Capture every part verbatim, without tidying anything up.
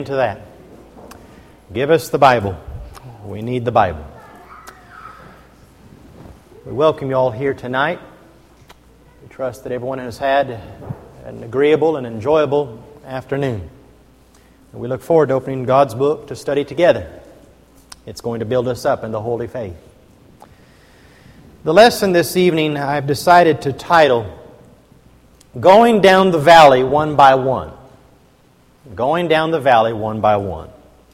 To that. Give us the Bible. We need the Bible. We welcome you all here tonight. We trust that everyone has had an agreeable and enjoyable afternoon. And we look forward to opening God's book to study together. It's going to build us up in the holy faith. The lesson this evening I've decided to title Going Down the Valley One by One. Going down the valley one by one.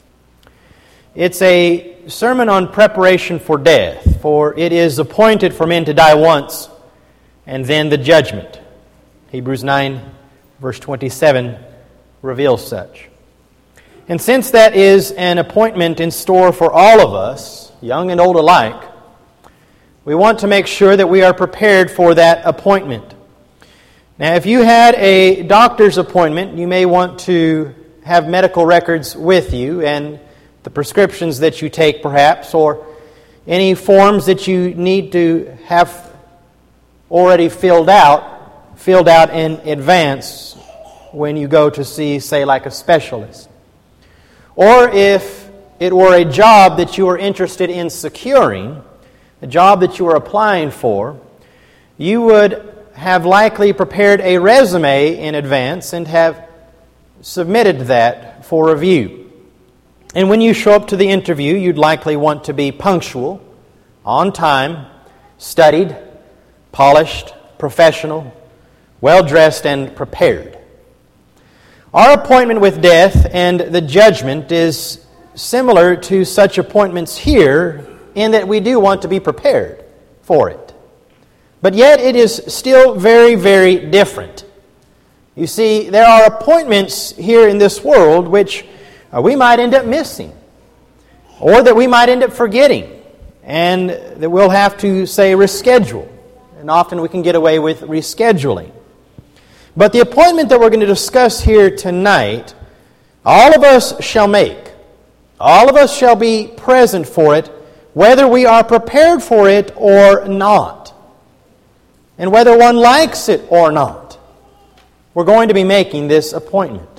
It's a sermon on preparation for death, for it is appointed for men to die once, and then the judgment. Hebrews nine, verse twenty-seven, reveals such. And since that is an appointment in store for all of us, young and old alike, we want to make sure that we are prepared for that appointment. Now, if you had a doctor's appointment, you may want to have medical records with you and the prescriptions that you take, perhaps, or any forms that you need to have already filled out, filled out in advance when you go to see, say, like a specialist. Or if it were a job that you were interested in securing, a job that you were applying for, you would have likely prepared a resume in advance and have submitted that for review. And when you show up to the interview, you'd likely want to be punctual, on time, studied, polished, professional, well-dressed, and prepared. Our appointment with death and the judgment is similar to such appointments here in that we do want to be prepared for it. But yet it is still very, very different. You see, there are appointments here in this world which uh, we might end up missing, or that we might end up forgetting, and that we'll have to, say, reschedule. And often we can get away with rescheduling. But the appointment that we're going to discuss here tonight, all of us shall make. All of us shall be present for it, whether we are prepared for it or not. And whether one likes it or not, we're going to be making this appointment.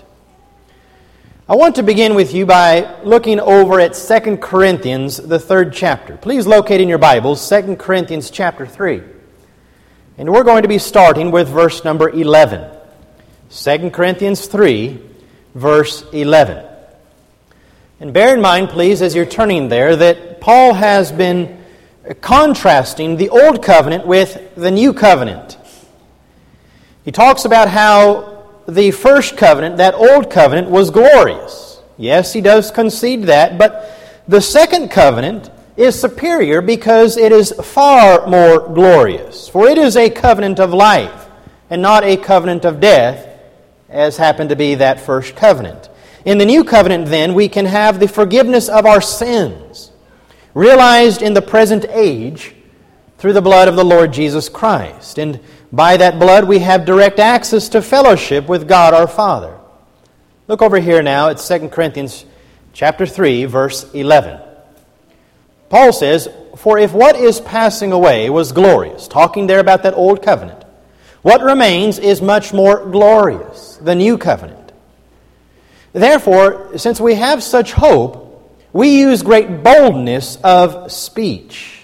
I want to begin with you by looking over at Second Corinthians, the third chapter. Please locate in your Bibles Second Corinthians chapter three. And we're going to be starting with verse number eleven. Second Corinthians three, verse eleven. And bear in mind, please, as you're turning there, that Paul has been contrasting the Old Covenant with the New Covenant. He talks about how the first covenant, that Old Covenant, was glorious. Yes, he does concede that, but the second covenant is superior because it is far more glorious. For it is a covenant of life and not a covenant of death, as happened to be that first covenant. In the New Covenant, then, we can have the forgiveness of our sins, realized in the present age through the blood of the Lord Jesus Christ. And by that blood we have direct access to fellowship with God our Father. Look over here now at Second Corinthians chapter three, verse eleven. Paul says, "For if what is passing away was glorious," talking there about that old covenant, "what remains is much more glorious," the new covenant. "Therefore, since we have such hope, we use great boldness of speech."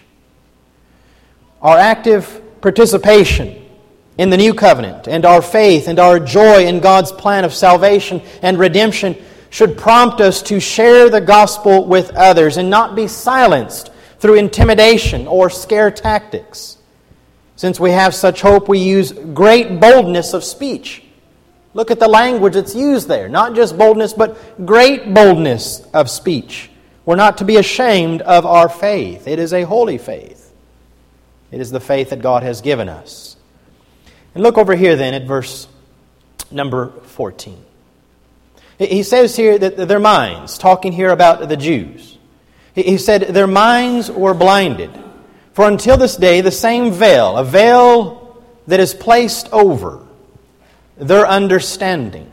Our active participation in the new covenant and our faith and our joy in God's plan of salvation and redemption should prompt us to share the gospel with others and not be silenced through intimidation or scare tactics. Since we have such hope, we use great boldness of speech. Look at the language that's used there. Not just boldness, but great boldness of speech. We're not to be ashamed of our faith. It is a holy faith. It is the faith that God has given us. And look over here then at verse number fourteen. He says here that their minds, talking here about the Jews, he said their minds were blinded. For until this day the same veil, a veil that is placed over their understanding,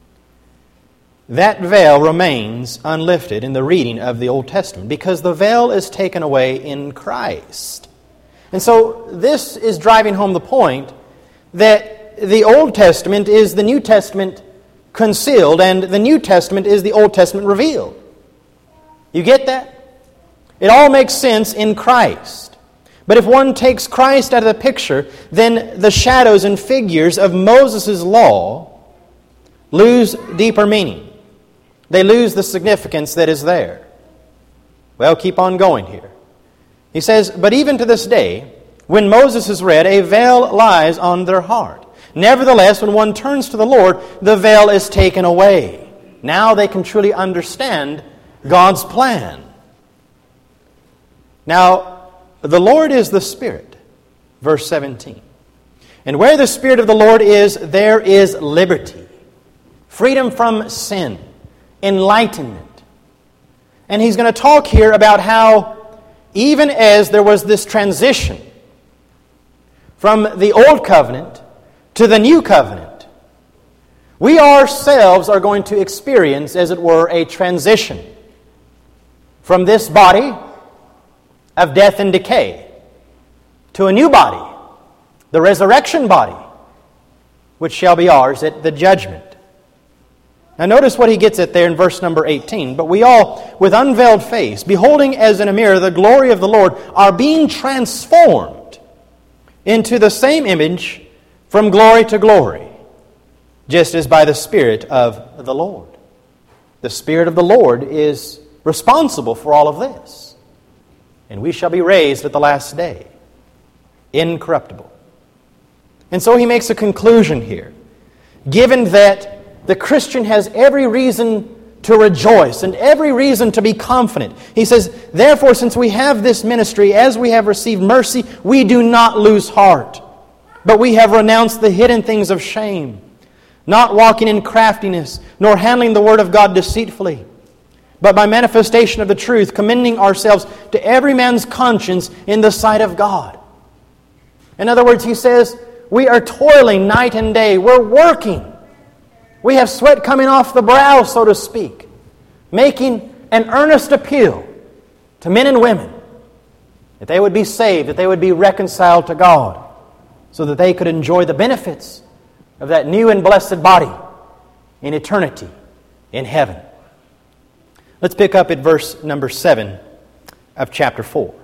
that veil remains unlifted in the reading of the Old Testament because the veil is taken away in Christ. And so this is driving home the point that the Old Testament is the New Testament concealed, and the New Testament is the Old Testament revealed. You get that? It all makes sense in Christ. But if one takes Christ out of the picture, then the shadows and figures of Moses' law lose deeper meaning. They lose the significance that is there. Well, keep on going here. He says, but even to this day, when Moses is read, a veil lies on their heart. Nevertheless, when one turns to the Lord, the veil is taken away. Now they can truly understand God's plan. Now, the Lord is the Spirit. Verse seventeen. And where the Spirit of the Lord is, there is liberty. Freedom from sin. Enlightenment. And he's going to talk here about how even as there was this transition from the Old Covenant to the New Covenant, we ourselves are going to experience, as it were, a transition from this body of death and decay to a new body, the resurrection body, which shall be ours at the judgment. Now notice what he gets at there in verse number eighteen. But we all, with unveiled face, beholding as in a mirror the glory of the Lord, are being transformed into the same image from glory to glory, just as by the Spirit of the Lord. The Spirit of the Lord is responsible for all of this. And we shall be raised at the last day, incorruptible. And so he makes a conclusion here. Given that the Christian has every reason to rejoice and every reason to be confident, he says, therefore, since we have this ministry, as we have received mercy, we do not lose heart. But we have renounced the hidden things of shame, not walking in craftiness, nor handling the word of God deceitfully, but by manifestation of the truth, commending ourselves to every man's conscience in the sight of God. In other words, he says, we are toiling night and day. We're working. We have sweat coming off the brow, so to speak, making an earnest appeal to men and women that they would be saved, that they would be reconciled to God, so that they could enjoy the benefits of that new and blessed body in eternity in heaven. Let's pick up at verse number seven of chapter four.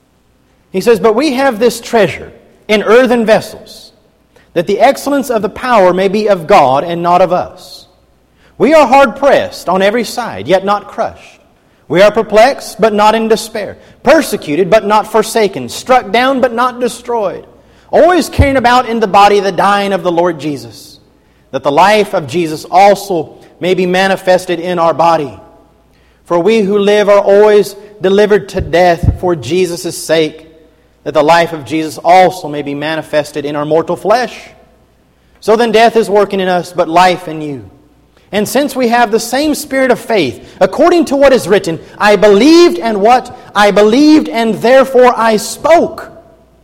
He says, but we have this treasure in earthen vessels, that the excellence of the power may be of God and not of us. We are hard pressed on every side, yet not crushed. We are perplexed, but not in despair. Persecuted, but not forsaken. Struck down, but not destroyed. Always carrying about in the body the dying of the Lord Jesus, that the life of Jesus also may be manifested in our body. For we who live are always delivered to death for Jesus' sake, that the life of Jesus also may be manifested in our mortal flesh. So then death is working in us, but life in you. And since we have the same spirit of faith, according to what is written, I believed and what? I believed and therefore I spoke.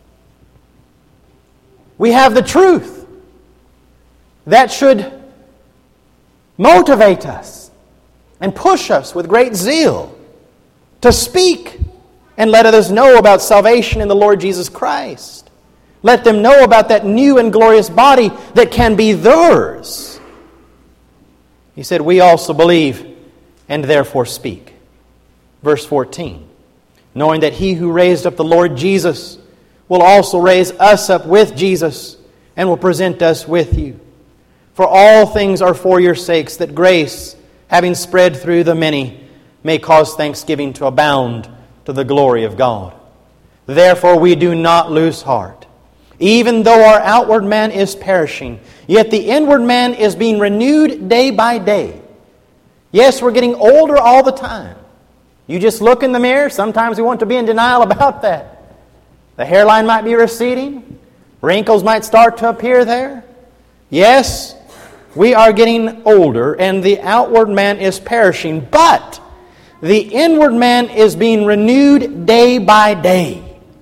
We have the truth. That should motivate us and push us with great zeal to speak and let others know about salvation in the Lord Jesus Christ. Let them know about that new and glorious body that can be theirs. He said, we also believe and therefore speak. Verse fourteen, knowing that He who raised up the Lord Jesus will also raise us up with Jesus and will present us with you. For all things are for your sakes, that grace, having spread through the many, may cause thanksgiving to abound to the glory of God. Therefore we do not lose heart. Even though our outward man is perishing, yet the inward man is being renewed day by day. Yes, we're getting older all the time. You just look in the mirror. Sometimes we want to be in denial about that. The hairline might be receding. Wrinkles might start to appear there. Yes, we are getting older and the outward man is perishing, but the inward man is being renewed day by day.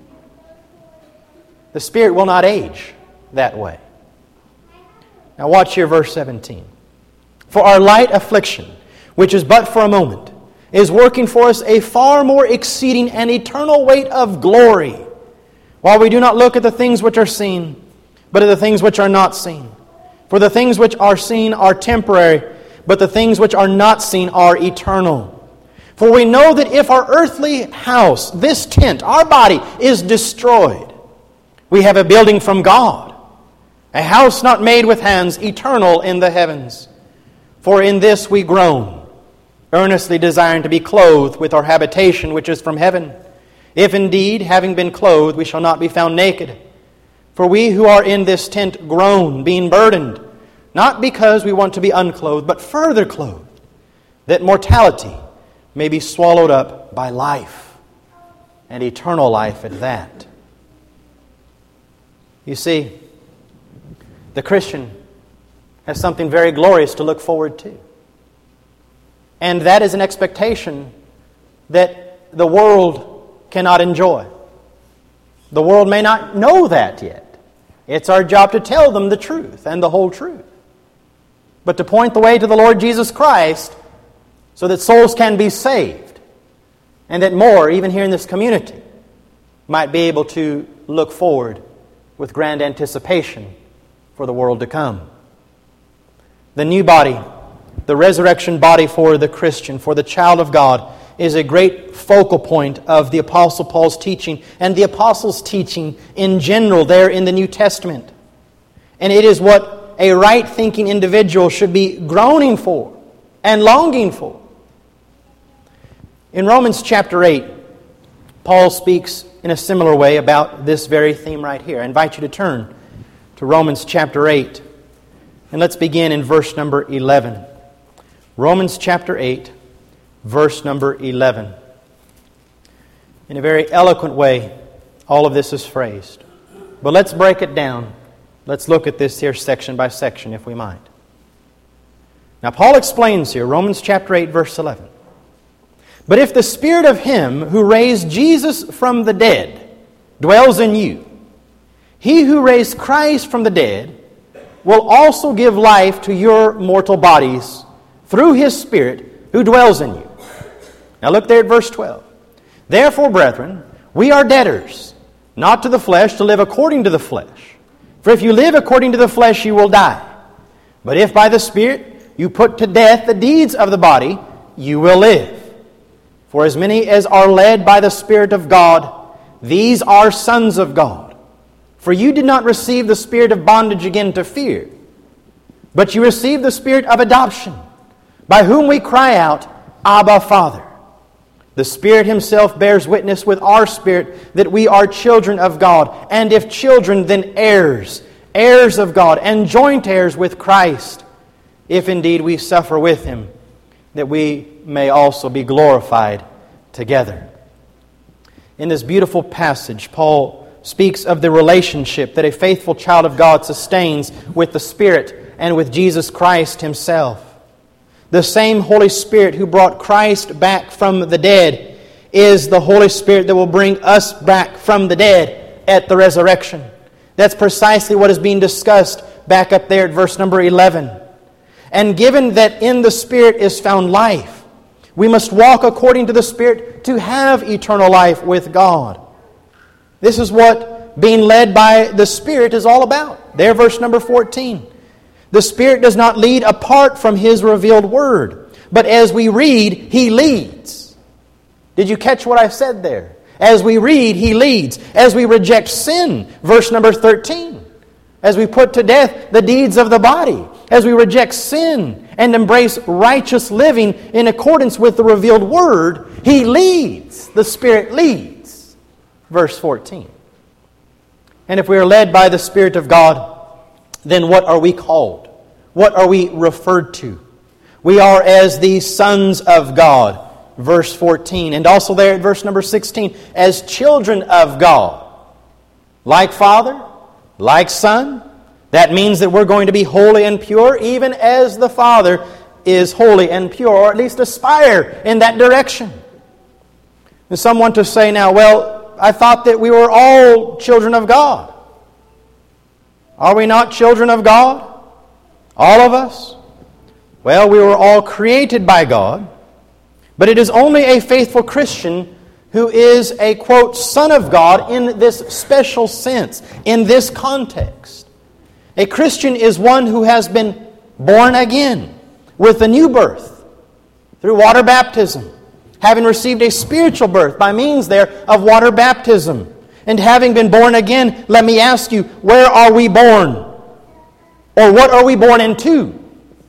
The Spirit will not age that way. Now watch here verse seventeen. For our light affliction, which is but for a moment, is working for us a far more exceeding and eternal weight of glory, while we do not look at the things which are seen, but at the things which are not seen. For the things which are seen are temporary, but the things which are not seen are eternal. For we know that if our earthly house, this tent, our body, is destroyed, we have a building from God, a house not made with hands, eternal in the heavens. For in this we groan, earnestly desiring to be clothed with our habitation which is from heaven. If indeed, having been clothed, we shall not be found naked. For we who are in this tent groan, being burdened, not because we want to be unclothed, but further clothed, that mortality may be swallowed up by life, and eternal life at that. You see, the Christian has something very glorious to look forward to. And that is an expectation that the world cannot enjoy. The world may not know that yet. It's our job to tell them the truth and the whole truth. But to point the way to the Lord Jesus Christ so that souls can be saved, and that more, even here in this community, might be able to look forward with grand anticipation for the world to come. The new body, the resurrection body for the Christian, for the child of God, is a great focal point of the Apostle Paul's teaching and the Apostles' teaching in general there in the New Testament. And it is what a right-thinking individual should be groaning for and longing for. In Romans chapter eight, Paul speaks in a similar way about this very theme right here. I invite you to turn to Romans chapter eight. And let's begin in verse number eleven. Romans chapter eight, verse number eleven. In a very eloquent way, all of this is phrased. But let's break it down. Let's look at this here section by section, if we might. Now, Paul explains here, Romans chapter eight, verse eleven. But if the Spirit of Him who raised Jesus from the dead dwells in you, He who raised Christ from the dead will also give life to your mortal bodies through His Spirit who dwells in you. Now look there at verse twelve. Therefore, brethren, we are debtors, not to the flesh, to live according to the flesh. For if you live according to the flesh, you will die. But if by the Spirit you put to death the deeds of the body, you will live. For as many as are led by the Spirit of God, these are sons of God. For you did not receive the spirit of bondage again to fear, but you received the Spirit of adoption, by whom we cry out, Abba, Father. The Spirit Himself bears witness with our spirit that we are children of God, and if children, then heirs, heirs of God, and joint heirs with Christ, if indeed we suffer with Him, that we may also be glorified together. In this beautiful passage, Paul speaks of the relationship that a faithful child of God sustains with the Spirit and with Jesus Christ Himself. The same Holy Spirit who brought Christ back from the dead is the Holy Spirit that will bring us back from the dead at the resurrection. That's precisely what is being discussed back up there at verse number eleven. And given that in the Spirit is found life, we must walk according to the Spirit to have eternal life with God. This is what being led by the Spirit is all about. There, verse number fourteen. The Spirit does not lead apart from His revealed Word, but as we read, He leads. Did you catch what I said there? As we read, He leads. As we reject sin, verse number thirteen. As we put to death the deeds of the body. As we reject sin and embrace righteous living in accordance with the revealed Word, He leads. The Spirit leads. Verse fourteen. And if we are led by the Spirit of God, then what are we called? What are we referred to? We are as the sons of God. Verse fourteen. And also there at verse number sixteen, as children of God. Like Father, like Son. That means that we're going to be holy and pure, even as the Father is holy and pure, or at least aspire in that direction. There's someone to say now, well, I thought that we were all children of God. Are we not children of God? All of us? Well, we were all created by God, but it is only a faithful Christian who is a, quote, son of God in this special sense, in this context. A Christian is one who has been born again, with the new birth through water baptism, having received a spiritual birth by means there of water baptism, and having been born again, let me ask you, where are we born? Or what are we born into?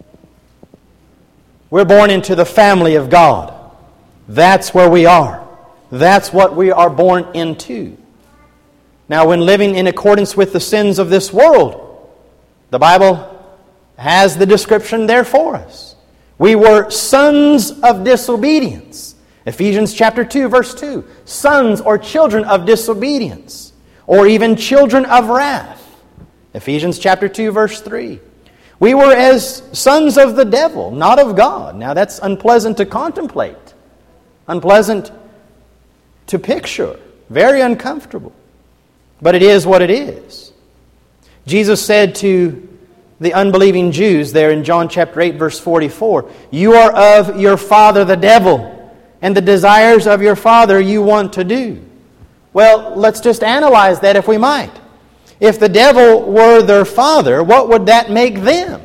We're born into the family of God. That's where we are. That's what we are born into. Now, when living in accordance with the sins of this world, the Bible has the description there for us. We were sons of disobedience. Ephesians chapter two, verse two. Sons or children of disobedience, or even children of wrath. Ephesians chapter two, verse three. We were as sons of the devil, not of God. Now that's unpleasant to contemplate. Unpleasant to picture. Very uncomfortable. But it is what it is. Jesus said to the unbelieving Jews there in John chapter eight, verse forty-four, "You are of your father the devil, and the desires of your father you want to do." Well, let's just analyze that if we might. If the devil were their father, what would that make them?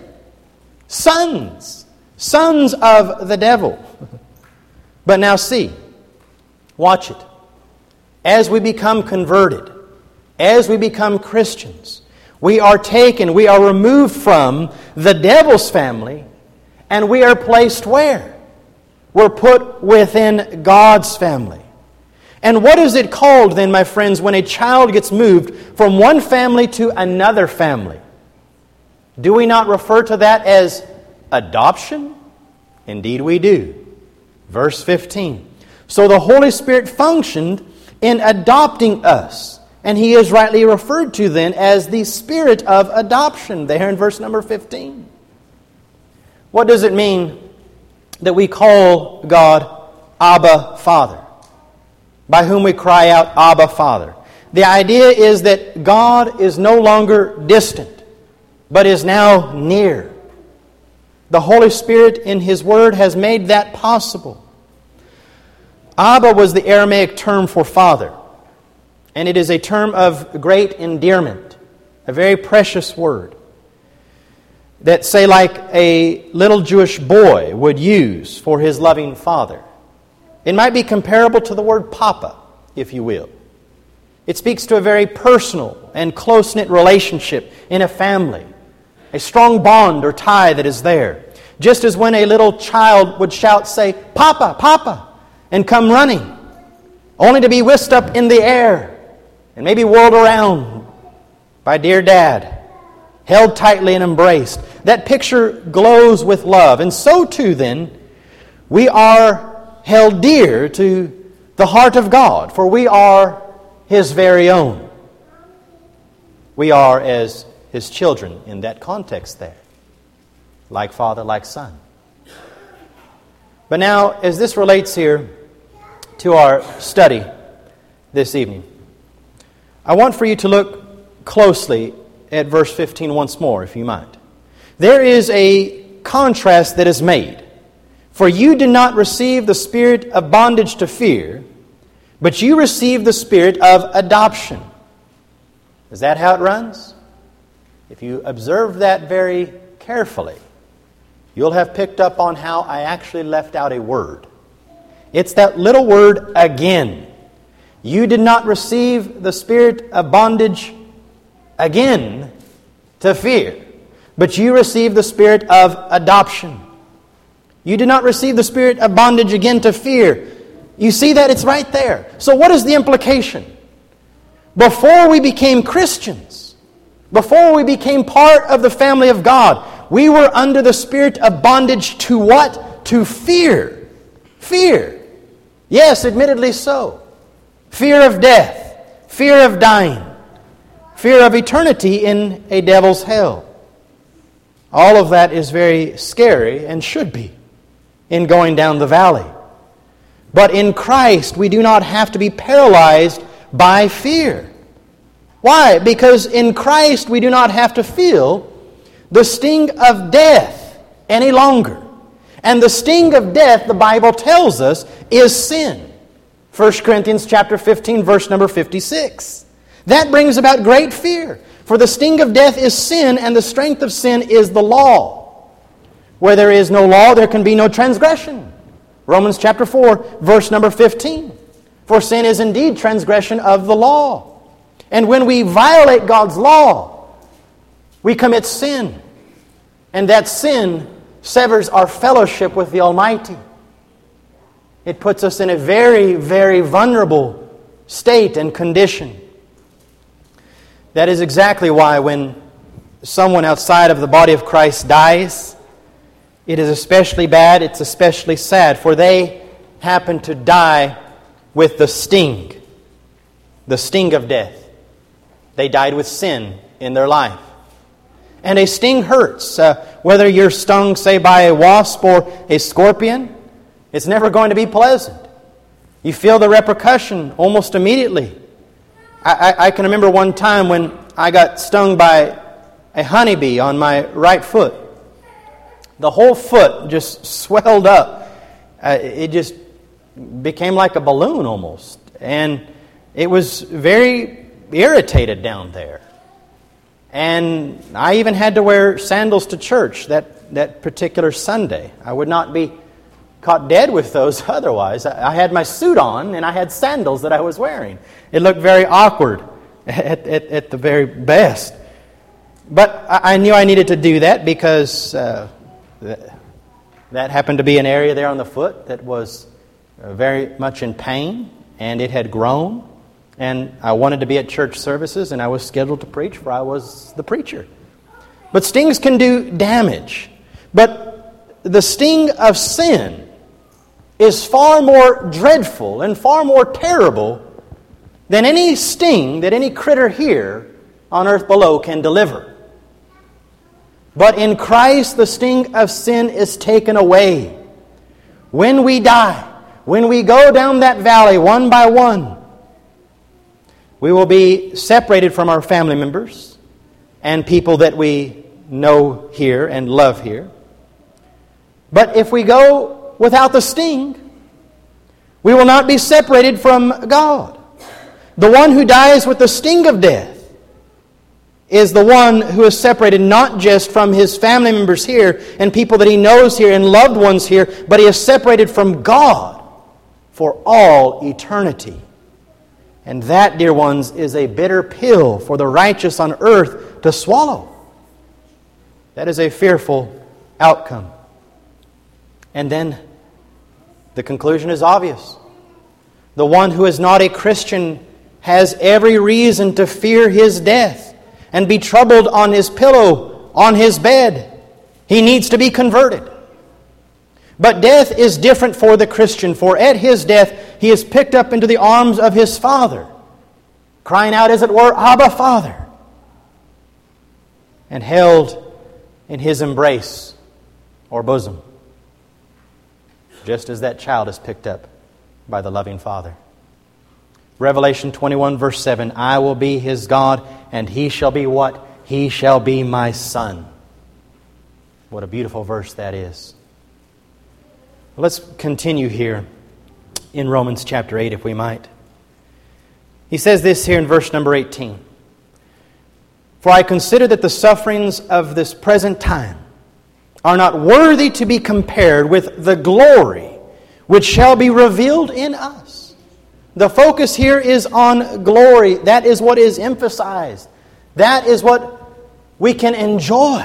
Sons. Sons of the devil. But now see, watch it. As we become converted, as we become Christians, we are taken, we are removed from the devil's family, and we are placed where? We're put within God's family. And what is it called then, my friends, when a child gets moved from one family to another family? Do we not refer to that as adoption? Indeed we do. Verse fifteen. So the Holy Spirit functioned in adopting us. And He is rightly referred to then as the Spirit of adoption there in verse number fifteen. What does it mean that we call God Abba Father, by whom we cry out, Abba Father? The idea is that God is no longer distant, but is now near. The Holy Spirit in His Word has made that possible. Abba was the Aramaic term for father, and it is a term of great endearment, a very precious word that, say, like a little Jewish boy would use for his loving father. It might be comparable to the word papa, if you will. It speaks to a very personal and close-knit relationship in a family, a strong bond or tie that is there. Just as when a little child would shout, say, "Papa, Papa," and come running, only to be whisked up in the air and maybe whirled around by dear Dad, held tightly and embraced. That picture glows with love. And so too then, we are held dear to the heart of God, for we are His very own. We are as His children in that context there. Like father, like son. But now, as this relates here to our study this evening, I want for you to look closely at verse fifteen once more, if you might. There is a contrast that is made. For you did not receive the spirit of bondage to fear, but you received the spirit of adoption. Is that how it runs? If you observe that very carefully, you'll have picked up on how I actually left out a word. It's that little word, again. You did not receive the spirit of bondage again to fear, but you received the spirit of adoption. You did not receive the spirit of bondage again to fear. You see that? It's right there. So what is the implication? Before we became Christians, before we became part of the family of God, we were under the spirit of bondage to what? To fear. Fear. Yes, admittedly so. Fear of death. Fear of dying. Fear of eternity in a devil's hell. All of that is very scary and should be in going down the valley. But in Christ, we do not have to be paralyzed by fear. Why? Because in Christ, we do not have to feel the sting of death any longer. And the sting of death, the Bible tells us, is sin. First Corinthians chapter fifteen, verse number fifty-six. That brings about great fear. For the sting of death is sin, and the strength of sin is the law. Where there is no law, there can be no transgression. Romans chapter four, verse number fifteen. For sin is indeed transgression of the law. And when we violate God's law, we commit sin. And that sin severs our fellowship with the Almighty. It puts us in a very, very vulnerable state and condition. That is exactly why when someone outside of the body of Christ dies, it is especially bad, it's especially sad, for they happen to die with the sting, the sting of death. They died with sin in their life. And a sting hurts. Uh, whether you're stung, say, by a wasp or a scorpion, it's never going to be pleasant. You feel the repercussion almost immediately. I, I, I can remember one time when I got stung by a honeybee on my right foot. The whole foot just swelled up. Uh, it just became like a balloon almost. And it was very irritated down there. And I even had to wear sandals to church that, that particular Sunday. I would not be caught dead with those otherwise. I, I had my suit on and I had sandals that I was wearing. It looked very awkward at, at, at the very best. But I, I knew I needed to do that because uh, th- that happened to be an area there on the foot that was uh, very much in pain, and it had grown. And I wanted to be at church services, and I was scheduled to preach, for I was the preacher. But stings can do damage. But the sting of sin is far more dreadful and far more terrible than any sting that any critter here on earth below can deliver. But in Christ, the sting of sin is taken away. When we die, when we go down that valley one by one, we will be separated from our family members and people that we know here and love here. But if we go without the sting, we will not be separated from God. The one who dies with the sting of death is the one who is separated not just from his family members here and people that he knows here and loved ones here, but he is separated from God for all eternity. And that, dear ones, is a bitter pill for the righteous on earth to swallow. That is a fearful outcome. And then the conclusion is obvious. The one who is not a Christian has every reason to fear his death and be troubled on his pillow, on his bed. He needs to be converted. But death is different for the Christian, for at his death he is picked up into the arms of his Father, crying out, as it were, Abba, Father, and held in his embrace or bosom, just as that child is picked up by the loving Father. Revelation twenty-one, verse seven, I will be his God, and he shall be what? He shall be my son. What a beautiful verse that is. Let's continue here in Romans chapter eight, if we might. He says this here in verse number eighteen. For I consider that the sufferings of this present time are not worthy to be compared with the glory which shall be revealed in us. The focus here is on glory. That is what is emphasized. That is what we can enjoy.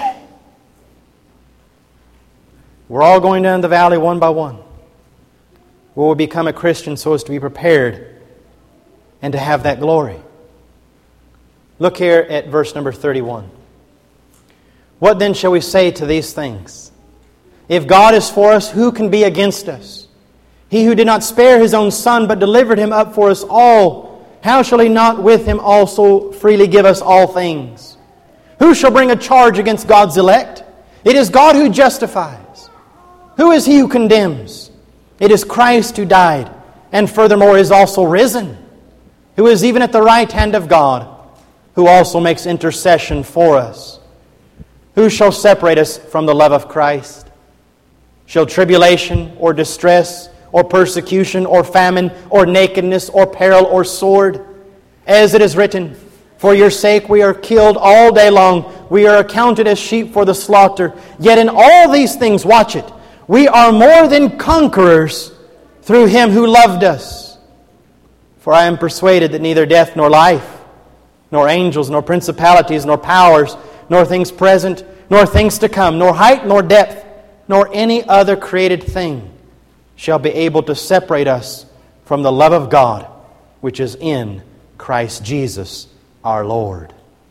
We're all going down the valley one by one. We will become a Christian so as to be prepared and to have that glory. Look here at verse number thirty-one. What then shall we say to these things? If God is for us, who can be against us? He who did not spare His own Son, but delivered Him up for us all, how shall He not with Him also freely give us all things? Who shall bring a charge against God's elect? It is God who justifies. Who is he who condemns? It is Christ who died, and furthermore is also risen, who is even at the right hand of God, who also makes intercession for us. Who shall separate us from the love of Christ? Shall tribulation or distress or persecution or famine or nakedness or peril or sword? As it is written, For your sake we are killed all day long. We are accounted as sheep for the slaughter. Yet in all these things, watch it, we are more than conquerors through Him who loved us. For I am persuaded that neither death nor life, nor angels, nor principalities, nor powers, nor things present, nor things to come, nor height, nor depth, nor any other created thing shall be able to separate us from the love of God, which is in Christ Jesus our Lord.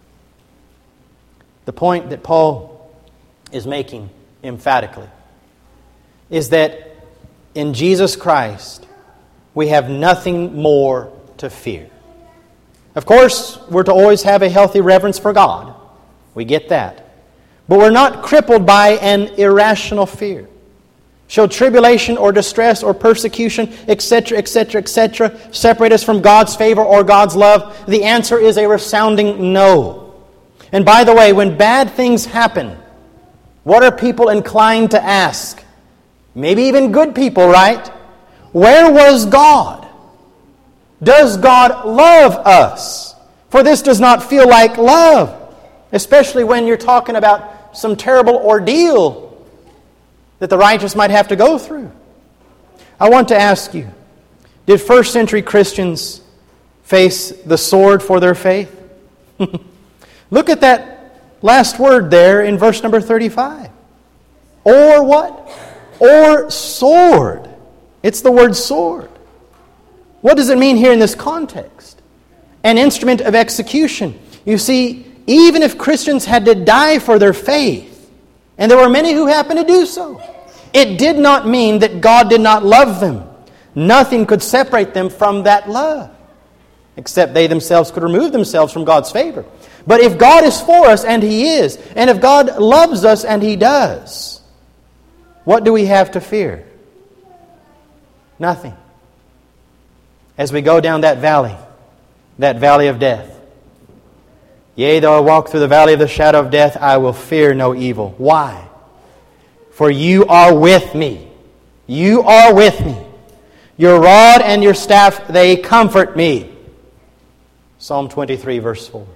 The point that Paul is making emphatically is that in Jesus Christ we have nothing more to fear. Of course, we're to always have a healthy reverence for God. We get that. But we're not crippled by an irrational fear. Shall tribulation or distress or persecution, et cetera, et cetera, et cetera, separate us from God's favor or God's love? The answer is a resounding no. And by the way, when bad things happen, what are people inclined to ask? Maybe even good people, right? Where was God? Does God love us? For this does not feel like love, especially when you're talking about some terrible ordeal that the righteous might have to go through. I want to ask you, did first century Christians face the sword for their faith? Look at that last word there in verse number thirty-five. Or what? Or sword. It's the word sword. What does it mean here in this context? An instrument of execution. You see, even if Christians had to die for their faith, and there were many who happened to do so, it did not mean that God did not love them. Nothing could separate them from that love, except they themselves could remove themselves from God's favor. But if God is for us, and He is, and if God loves us, and He does, what do we have to fear? Nothing. As we go down that valley, that valley of death, yea, though I walk through the valley of the shadow of death, I will fear no evil. Why? For you are with me. You are with me. Your rod and your staff, they comfort me. Psalm twenty-three, verse four.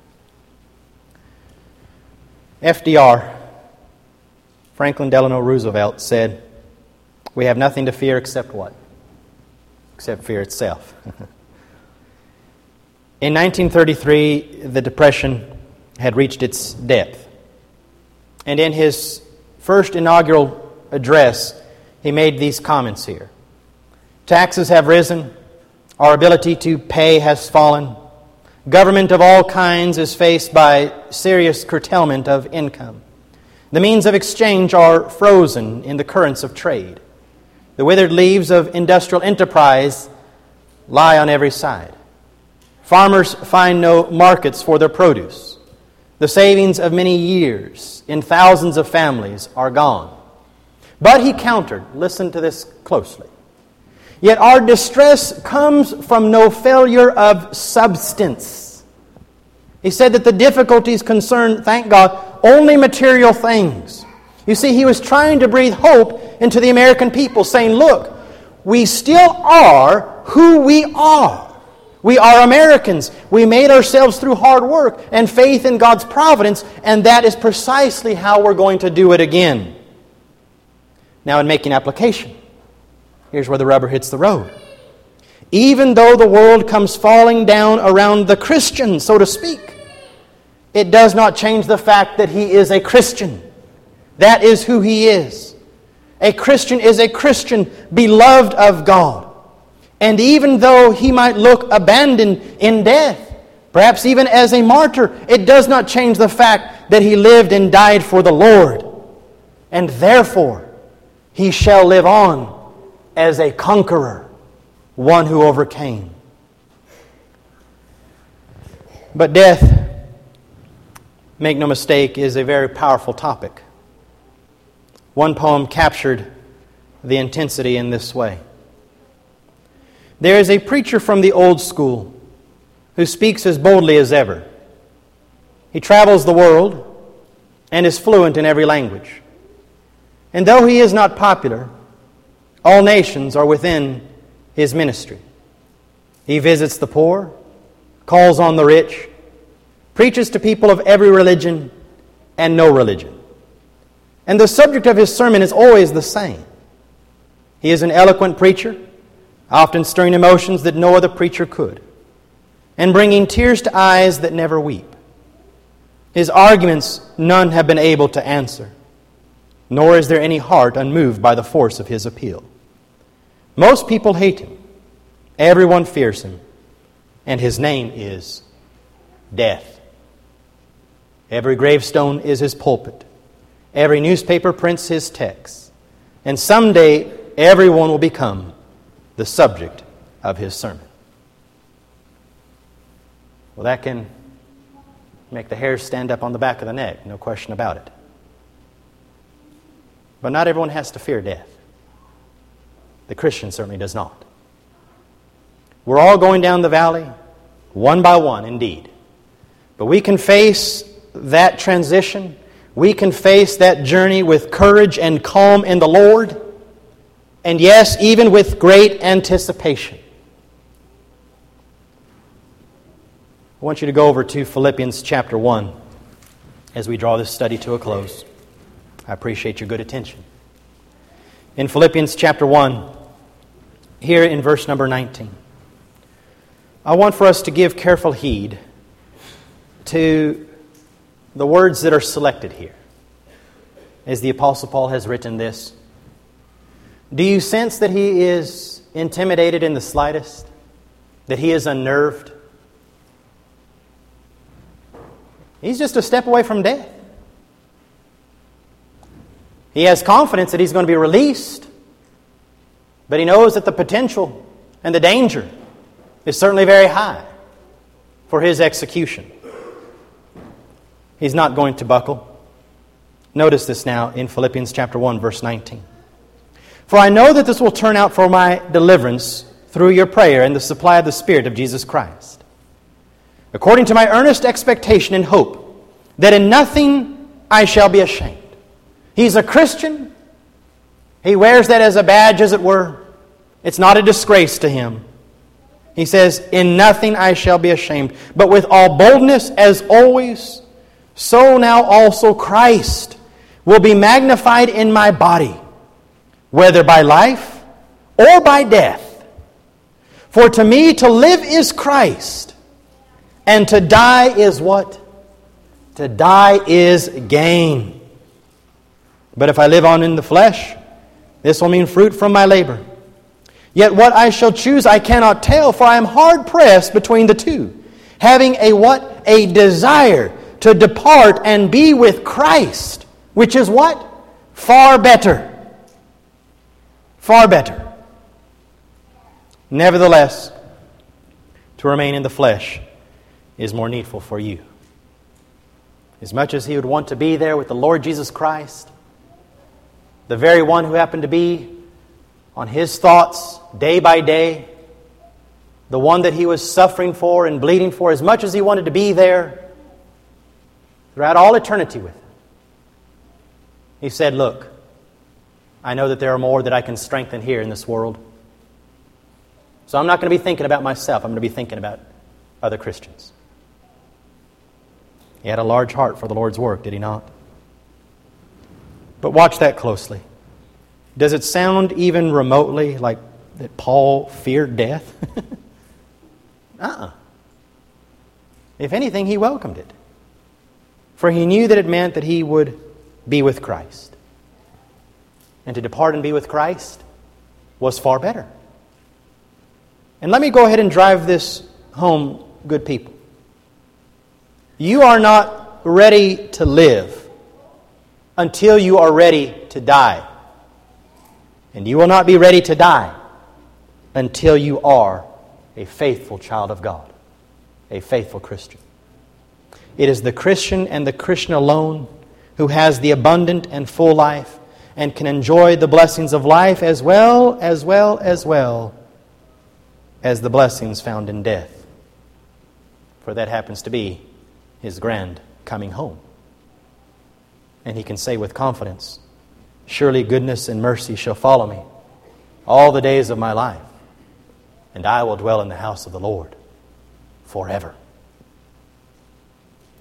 F D R, Franklin Delano Roosevelt, said, we have nothing to fear except what? Except fear itself. In nineteen thirty-three, the Depression had reached its depth. And in his first inaugural address, he made these comments here. Taxes have risen. Our ability to pay has fallen. Government of all kinds is faced by serious curtailment of income. The means of exchange are frozen in the currents of trade. The withered leaves of industrial enterprise lie on every side. Farmers find no markets for their produce. The savings of many years in thousands of families are gone. But he countered, listen to this closely, yet our distress comes from no failure of substance. He said that the difficulties concern, thank God, only material things. You see, he was trying to breathe hope into the American people, saying, look, we still are who we are. We are Americans. We made ourselves through hard work and faith in God's providence, and that is precisely how we're going to do it again. Now, in making application, here's where the rubber hits the road. Even though the world comes falling down around the Christian, so to speak, it does not change the fact that he is a Christian. That is who he is. A Christian is a Christian, beloved of God. And even though he might look abandoned in death, perhaps even as a martyr, it does not change the fact that he lived and died for the Lord. And therefore, he shall live on as a conqueror, one who overcame. But death, make no mistake, is a very powerful topic. One poem captured the intensity in this way. There is a preacher from the old school who speaks as boldly as ever. He travels the world and is fluent in every language. And though he is not popular, all nations are within his ministry. He visits the poor, calls on the rich, preaches to people of every religion and no religion. And the subject of his sermon is always the same. He is an eloquent preacher, often stirring emotions that no other preacher could, and bringing tears to eyes that never weep. His arguments none have been able to answer, nor is there any heart unmoved by the force of his appeal. Most people hate him. Everyone fears him. And his name is Death. Every gravestone is his pulpit. Every newspaper prints his text. And someday everyone will become the subject of his sermon. Well, that can make the hairs stand up on the back of the neck, no question about it. But not everyone has to fear death. The Christian certainly does not. We're all going down the valley, one by one, indeed. But we can face that transition. We can face that journey with courage and calm in the Lord. And yes, even with great anticipation. I want you to go over to Philippians chapter one as we draw this study to a close. I appreciate your good attention. In Philippians chapter one, here in verse number nineteen, I want for us to give careful heed to the words that are selected here. As the Apostle Paul has written this, do you sense that he is intimidated in the slightest? That he is unnerved? He's just a step away from death. He has confidence that he's going to be released, but he knows that the potential and the danger is certainly very high for his execution. He's not going to buckle. Notice this now in Philippians chapter one, verse nineteen. For I know that this will turn out for my deliverance through your prayer and the supply of the Spirit of Jesus Christ, according to my earnest expectation and hope, that in nothing I shall be ashamed. He's a Christian. He wears that as a badge, as it were. It's not a disgrace to him. He says, in nothing I shall be ashamed, but with all boldness as always, so now also Christ will be magnified in my body, whether by life or by death. For to me to live is Christ, and to die is what? To die is gain. But if I live on in the flesh, this will mean fruit from my labor. Yet what I shall choose I cannot tell, for I am hard pressed between the two, having a what? A desire to depart and be with Christ, which is what? Far better. Far better. Nevertheless, to remain in the flesh is more needful for you. As much as he would want to be there with the Lord Jesus Christ, the very one who happened to be on his thoughts day by day, the one that he was suffering for and bleeding for, as much as he wanted to be there throughout all eternity with him, he said, look, I know that there are more that I can strengthen here in this world. So I'm not going to be thinking about myself. I'm going to be thinking about other Christians. He had a large heart for the Lord's work, did he not? But watch that closely. Does it sound even remotely like that Paul feared death? uh-uh. If anything, he welcomed it. For he knew that it meant that he would be with Christ. And to depart and be with Christ was far better. And let me go ahead and drive this home, good people. You are not ready to live until you are ready to die. And you will not be ready to die until you are a faithful child of God, a faithful Christian. It is the Christian and the Christian alone who has the abundant and full life and can enjoy the blessings of life as well, as well, as well as the blessings found in death. For that happens to be his grand coming home. And he can say with confidence, surely goodness and mercy shall follow me all the days of my life, and I will dwell in the house of the Lord forever.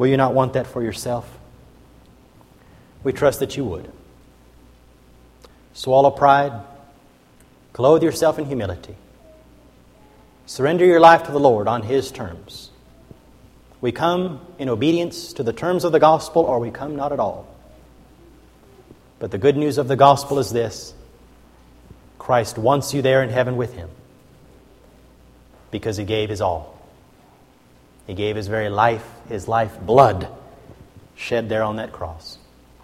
Will you not want that for yourself? We trust that you would. Swallow pride. Clothe yourself in humility. Surrender your life to the Lord on His terms. We come in obedience to the terms of the gospel, or we come not at all. But the good news of the gospel is this: Christ wants you there in heaven with Him because He gave His all. He gave His very life, His life blood, shed there on that cross.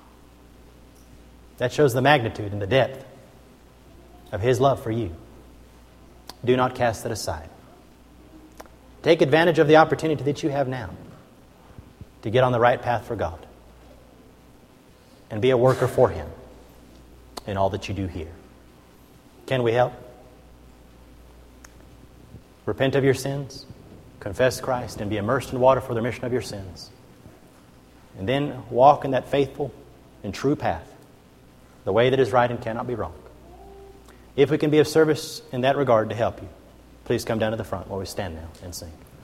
That shows the magnitude and the depth of His love for you. Do not cast that aside. Take advantage of the opportunity that you have now to get on the right path for God and be a worker for Him in all that you do here. Can we help? Repent of your sins, confess Christ, and be immersed in water for the remission of your sins. And then walk in that faithful and true path, the way that is right and cannot be wrong. If we can be of service in that regard to help you, please come down to the front while we stand now and sing.